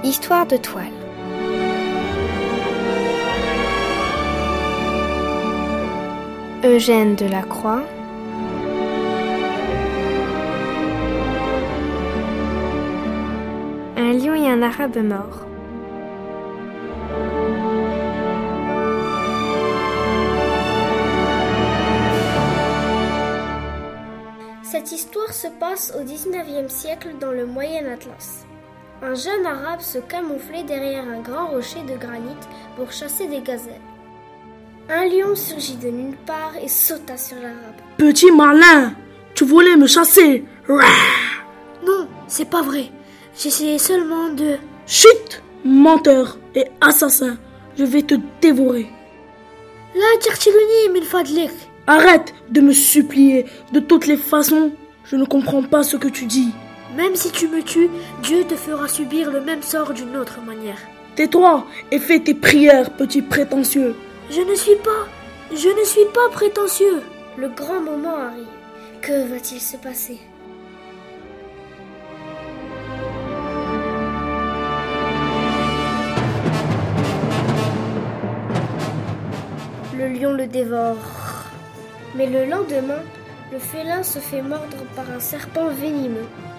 Histoire de toile. Eugène Delacroix. Un lion et un arabe mort. Cette histoire se passe au XIXe siècle dans le Moyen Atlas. Un jeune arabe se camouflait derrière un grand rocher de granit pour chasser des gazelles. Un lion surgit de nulle part et sauta sur l'arabe. « Petit malin, tu voulais me chasser !»« Non, c'est pas vrai. J'essayais seulement de... »« Chut, menteur et assassin, je vais te dévorer. »« La Tchertiloni, min fadlik. »« Arrête de me supplier, de toutes les façons, je ne comprends pas ce que tu dis. » « Même si tu me tues, Dieu te fera subir le même sort d'une autre manière. »« Tais-toi et fais tes prières, petit prétentieux. »« Je ne suis pas prétentieux. » Le grand moment arrive. Que va-t-il se passer ? Le lion le dévore. Mais le lendemain, le félin se fait mordre par un serpent venimeux.